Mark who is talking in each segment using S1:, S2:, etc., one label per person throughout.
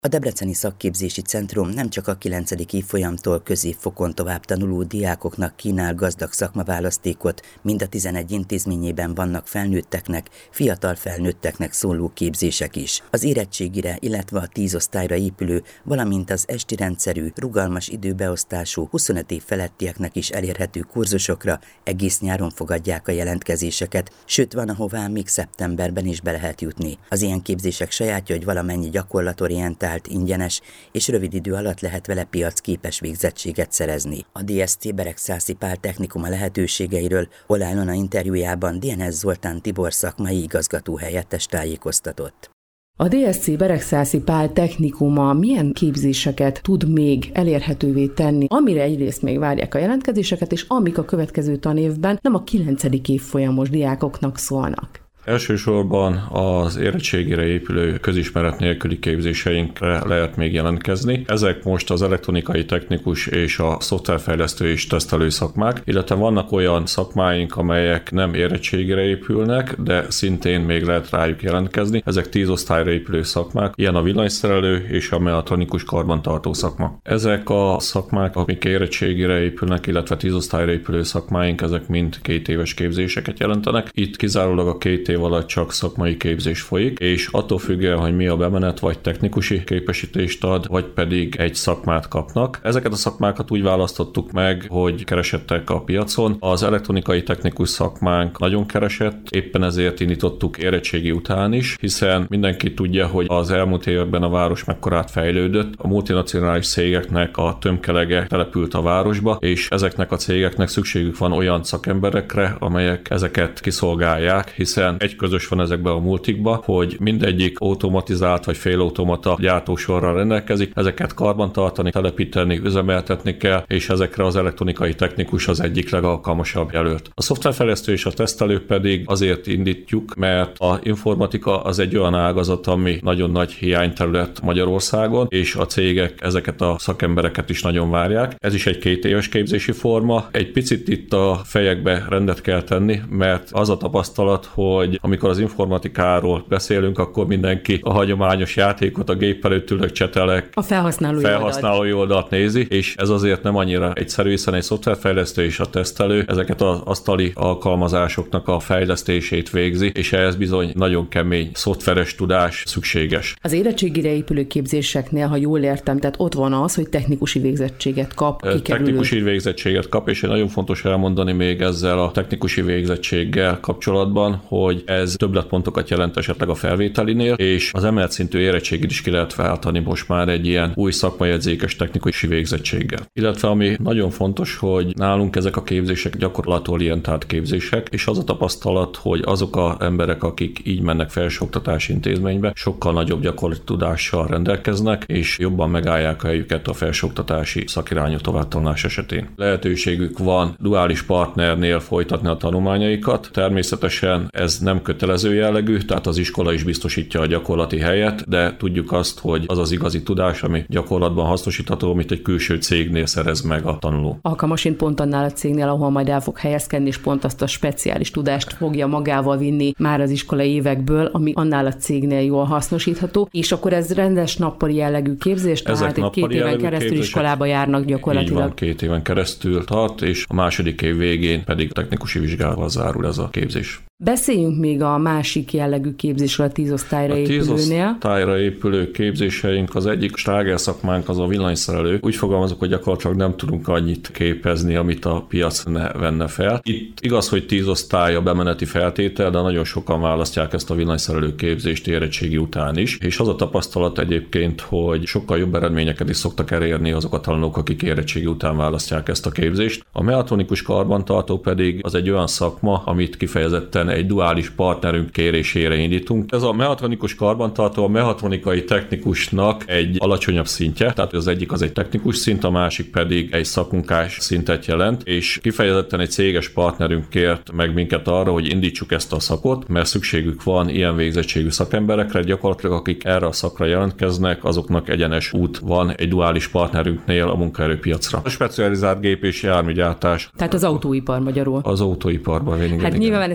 S1: A Debreceni Szakképzési Centrum nem csak a 9. évfolyamtól középfokon tovább tanuló diákoknak kínál gazdag szakmaválasztékot, mind a 11 intézményében vannak felnőtteknek, fiatal felnőtteknek szóló képzések is. Az érettségire, illetve a 10 osztályra épülő, valamint az esti rendszerű, rugalmas időbeosztású 25 év felettieknek is elérhető kurzusokra egész nyáron fogadják a jelentkezéseket, sőt van, ahová még szeptemberben is be lehet jutni. Az ilyen képzések sajátja, hogy valamennyi gyakorlatorientált, ingyenes, és rövid idő alatt lehet vele piacképes végzettséget szerezni. A DSC Beregszászi Pál Technikuma lehetőségeiről Hol Ilona interjújában DNS Zoltán Tibor szakmai igazgató helyettes tájékoztatott.
S2: A DSC Beregszászi Pál Technikuma milyen képzéseket tud még elérhetővé tenni, amire egyrészt még várják a jelentkezéseket, és amik a következő tanévben nem a 9. évfolyamos diákoknak szólnak?
S3: Elsősorban az érettségére épülő közismeret nélküli képzéseinkre lehet még jelentkezni. Ezek most az elektronikai technikus és a szoftverfejlesztő és tesztelő szakmák, illetve vannak olyan szakmáink, amelyek nem érettségére épülnek, de szintén még lehet rájuk jelentkezni. Ezek 10 osztályra épülő szakmák, ilyen a villanyszerelő és a mechatronikus karbantartó szakma. Ezek a szakmák, amik érettségére épülnek, illetve 10 osztályra épülő szakmáink, ezek mind 2 éves képzéseket jelentenek. Itt kizárólag a 2 év alatt csak szakmai képzés folyik, és attól függően, hogy mi a bemenet, vagy technikusi képesítést ad, vagy pedig egy szakmát kapnak. Ezeket a szakmákat úgy választottuk meg, hogy keresettek a piacon. Az elektronikai technikus szakmánk nagyon keresett, éppen ezért indítottuk érettségi után is, hiszen mindenki tudja, hogy az elmúlt években a város mekkorát fejlődött, a multinacionális cégeknek a tömkelege települt a városba, és ezeknek a cégeknek szükségük van olyan szakemberekre, amelyek ezeket kiszolgálják, hiszen egy közös van ezekben a multikba, hogy mindegyik automatizált vagy félautomata gyártósorral rendelkezik, ezeket karbantartani, telepíteni, üzemeltetni kell, és ezekre az elektronikai technikus az egyik legalkalmasabb jelölt. A szoftverfejlesztő és a tesztelő pedig azért indítjuk, mert a informatika az egy olyan ágazat, ami nagyon nagy hiányterület Magyarországon, és a cégek ezeket a szakembereket is nagyon várják. Ez is egy 2 éves képzési forma. Egy picit itt a fejekbe rendet kell tenni, mert az a tapasztalat, hogy amikor az informatikáról beszélünk, akkor mindenki a hagyományos játékot, a gép előtt ülök, csetelek,
S2: a felhasználói
S3: oldalt nézi, és ez azért nem annyira egyszerű, hiszen egy szoftverfejlesztő és a tesztelő ezeket az asztali alkalmazásoknak a fejlesztését végzi, és ehhez bizony nagyon kemény szoftveres tudás szükséges.
S2: Az érettségire épülő képzéseknél, ha jól értem, tehát ott van az, hogy technikusi végzettséget kap kikerülő.
S3: Technikusi végzettséget kap, és nagyon fontos elmondani még ezzel a technikusi végzettséggel kapcsolatban, hogy ez többletpontokat jelent esetleg a felvételinél, és az emelt szintű érettségét is ki lehet váltani most már egy ilyen új szakmajegyzékes technikai végzettséggel. Illetve ami nagyon fontos, hogy nálunk ezek a képzések gyakorlatorientált képzések, és az a tapasztalat, hogy azok az emberek, akik így mennek felsőoktatási intézménybe, sokkal nagyobb gyakorlati tudással rendelkeznek, és jobban megállják a helyüket a felsőoktatási szakirányú továbbtanulás esetén. Lehetőségük van duális partnernél folytatni a tanulmányaikat. Természetesen ez nem kötelező jellegű, tehát az iskola is biztosítja a gyakorlati helyet, de tudjuk azt, hogy az az igazi tudás, ami gyakorlatban hasznosítható, amit egy külső cégnél szerez meg a tanuló.
S2: Alkalmasint pont annál a cégnél, ahol majd el fog helyezkedni, és pont azt a speciális tudást fogja magával vinni már az iskolai évekből, ami annál a cégnél jól hasznosítható, és akkor ez rendes nappali jellegű képzés, tehát egy 2 éven keresztül iskolába járnak gyakorlatilag.
S3: Így van, 2 éven keresztül tart, és a második év végén pedig technikusi vizsgával zárul ez a képzés.
S2: Beszéljünk még a másik jellegű képzésről, a 10 osztályra épülőnél.
S3: 10 osztályra épülő képzéseink, az egyik sláger szakmánk az a villanyszerelő. Úgy fogalmazok, hogy gyakorlatilag nem tudunk annyit képezni, amit a piac ne venne fel. Itt igaz, hogy 10 osztály a bemeneti feltétel, de nagyon sokan választják ezt a villanyszerelő képzést érettségi után is. És az a tapasztalat egyébként, hogy sokkal jobb eredményeket is szoktak elérni azok a tanulók, akik érettségi után választják ezt a képzést. A mechatronikus karbantartó pedig az egy olyan szakma, amit kifejezetten egy duális partnerünk kérésére indítunk. Ez a mechatronikus karbantartó a mechatronikai technikusnak egy alacsonyabb szintje, tehát az egyik az egy technikus szint, a másik pedig egy szakmunkás szintet jelent, és kifejezetten egy céges partnerünk kért meg minket arra, hogy indítsuk ezt a szakot, mert szükségük van ilyen végzettségű szakemberekre, gyakorlatilag akik erre a szakra jelentkeznek, azoknak egyenes út van egy duális partnerünknél a munkaerőpiacra. A specializált gép és járműgyártás.
S2: Tehát az autóipar magyarul.
S3: Az autóiparban.
S2: Hát nyilván ezt itt most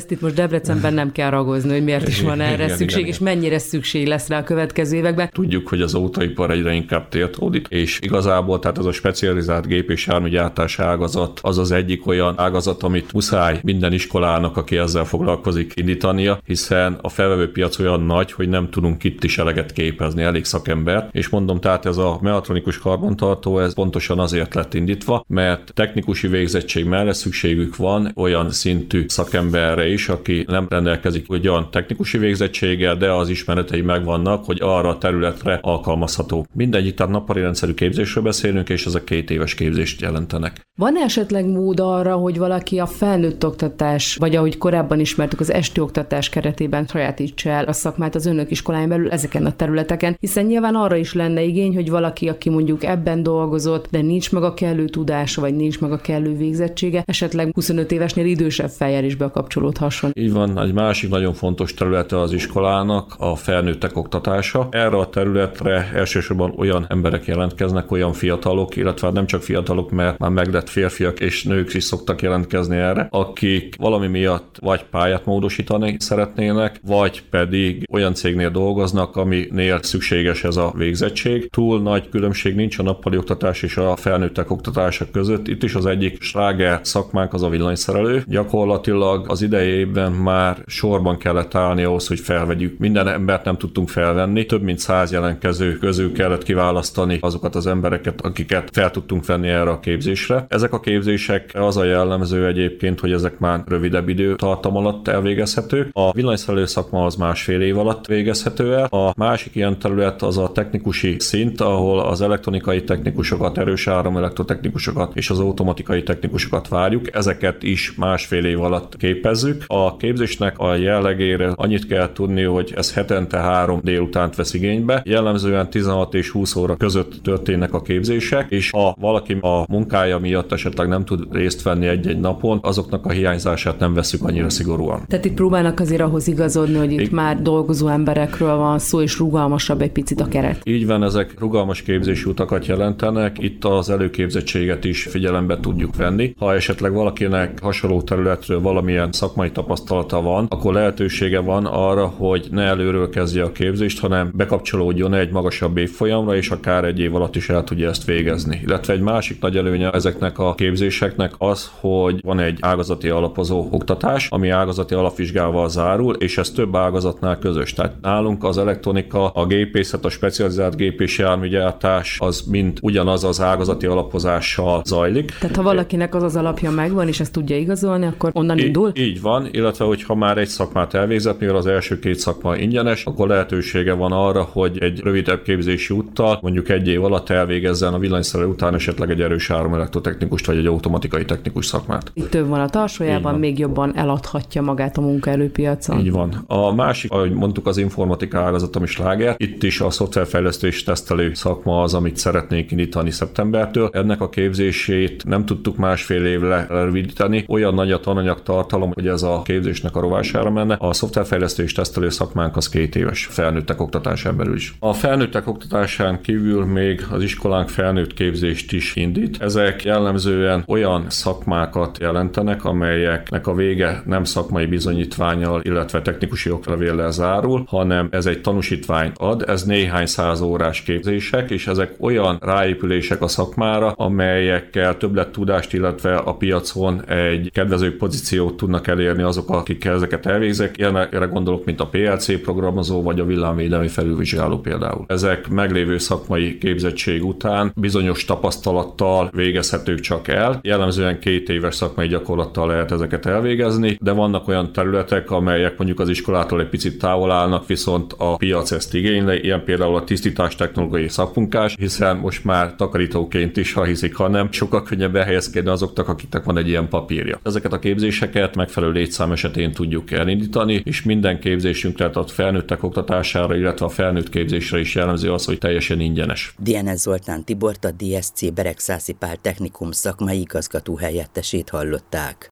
S2: Debrecenben nem kell ragozni, hogy miért is van erre szükség, és mennyire szükség lesz rá a következő években.
S3: Tudjuk, hogy az autóipar egyre inkább tiltódik, és igazából tehát ez a specializált gép- és járműgyártás ágazat az egyik olyan ágazat, amit muszáj minden iskolának, aki ezzel foglalkozik, indítania, hiszen a felvevő piac olyan nagy, hogy nem tudunk itt is eleget képezni, elég szakember, és mondom, tehát ez a mehatronikus karbantartó, ez pontosan azért lett indítva, mert technikusi végzettség mellett szükségük van olyan szintű szakemberre is, aki nem rendelkezik olyan technikusi végzettséggel, de az ismeretei megvannak, hogy arra a területre alkalmazható. Mindegyik, tehát nappali rendszerű képzésről beszélünk, és ezek 2 éves képzést jelentenek.
S2: Van esetleg mód arra, hogy valaki a felnőtt oktatás, vagy ahogy korábban ismertük, az esti oktatás keretében sajátítsa el a szakmát az önök iskoláján belül ezeken a területeken, hiszen nyilván arra is lenne igény, hogy valaki, aki mondjuk ebben dolgozott, de nincs meg a kellő tudása, vagy nincs meg a kellő végzettsége, esetleg 25 évesnél idősebb fejjel is bekapcsolódhasson.
S3: Így van, egy másik nagyon fontos területe az iskolának a felnőttek oktatása. Erre a területre elsősorban olyan emberek jelentkeznek, olyan fiatalok, illetve nem csak fiatalok, mert már meglett férfiak és nők is szoktak jelentkezni erre, akik valami miatt vagy pályát módosítani szeretnének, vagy pedig olyan cégnél dolgoznak, aminél szükséges ez a végzettség. Túl nagy különbség nincs a nappali oktatás és a felnőttek oktatása között. Itt is az egyik sláger szakmánk az a villanyszerelő. Gyakorlatilag az idejében már sorban kellett állni ahhoz, hogy felvegyük. Minden embert nem tudtunk felvenni. Több mint 100 jelentkező közül kellett kiválasztani azokat az embereket, akiket fel tudtunk venni erre a képzésre. Ezek a képzések az a jellemző egyébként, hogy ezek már rövidebb időtartam alatt elvégezhetők. A villanyszerelő szakma az 1,5 év alatt végezhető el. A másik ilyen terület az a technikusi szint, ahol az elektronikai technikusokat, erős áram elektrotechnikusokat és az automatikai technikusokat várjuk. Ezeket is 1,5 év alatt képezzük. A képzésnek a jellegére annyit kell tudni, hogy ez hetente 3 délutánt vesz igénybe. Jellemzően 16 és 20 óra között történnek a képzések, és ha valaki a munkája miatt esetleg nem tud részt venni egy-egy napon, azoknak a hiányzását nem vesszük annyira szigorúan.
S2: Tehát itt próbálnak azért ahhoz igazodni, hogy itt már dolgozó emberekről van szó, és rugalmasabb egy picit a keret.
S3: Így van, ezek rugalmas képzési utakat jelentenek, itt az előképzettséget is figyelembe tudjuk venni. Ha esetleg valakinek hasonló területről valamilyen szakmai tapasztalata van, akkor lehetősége van arra, hogy ne előről kezdje a képzést, hanem bekapcsolódjon egy magasabb évfolyamra, és akár 1 év alatt is el tudja ezt végezni. Illetve egy másik nagy előnye ezeknek a képzéseknek az, hogy van egy ágazati alapozó oktatás, ami ágazati alapvizsgával zárul, és ez több ágazatnál közös. Tehát nálunk az elektronika, a gépészet, a specializált gép- és járműgyártás az mind ugyanaz az ágazati alapozással zajlik.
S2: Tehát ha valakinek az alapja megvan, és ezt tudja igazolni, akkor onnan indul?
S3: Így van, illetve hogyha már egy szakmát elvégzett, mivel az első 2 szakma ingyenes, akkor lehetősége van arra, hogy egy rövidebb képzési úttal, mondjuk 1 év alatt elvégezzen a villanyszerelő után esetleg egy erős áram elektrotechnikust vagy egy automatikai technikus szakmát.
S2: Itt több van a tarsójában, még jobban eladhatja magát a munkaerőpiacon.
S3: Így van. A másik, ahogy mondtuk, az informatika ágazat, ami sláger. Itt is a szoftverfejlesztő és tesztelő szakma az, amit szeretnék indítani szeptembertől. Ennek a képzését nem tudtuk 1,5 évre rövidíteni. Olyan nagy a tananyag tartalom, hogy ez a képzésnek a rovására menne. A szoftverfejlesztő és tesztelő szakmánk az 2 éves felnőttek oktatásán belül is. A felnőttek oktatásán kívül még az iskolánk felnőtt képzést is indít. Ezek jellemzően olyan szakmákat jelentenek, amelyeknek a vége nem szakmai bizonyítvánnyal, illetve technikusi oklevéllel zárul, hanem ez egy tanúsítványt ad. Ez néhány 100 órás képzések, és ezek olyan ráépülések a szakmára, amelyekkel többlettudást, illetve a piacon egy kedvező pozíciót tudnak elérni azok, akik ezeket elvégzek. Erre gondolok, mint a PLC programozó, vagy a villámvédelmi felülvizsgáló például. Ezek meglévő szakmai képzettség után bizonyos tapasztalattal végezhetők csak el. Jellemzően 2 éves szakmai gyakorlattal lehet ezeket elvégezni, de vannak olyan területek, amelyek mondjuk az iskolától egy picit távol állnak, viszont a piac ezt igényli, ilyen például a tisztítás technológiai szakmunkás, hiszen most már takarítóként is, ha hiszik, ha nem, sokkal könnyebb elhelyezkedni azoknak, akiknek van egy ilyen papírja. Ezeket a képzéseket megfelelő létszám esetén tudjuk elindítani, és minden képzésünk, tehát a felnőttek oktatására, illetve a felnőtt képzésre is jellemző az, hogy teljesen ingyenes.
S1: Dienes Zoltán Tibort, a DSC Beregszászi Pál Technikum szakmai igazgató helyettesét hallották.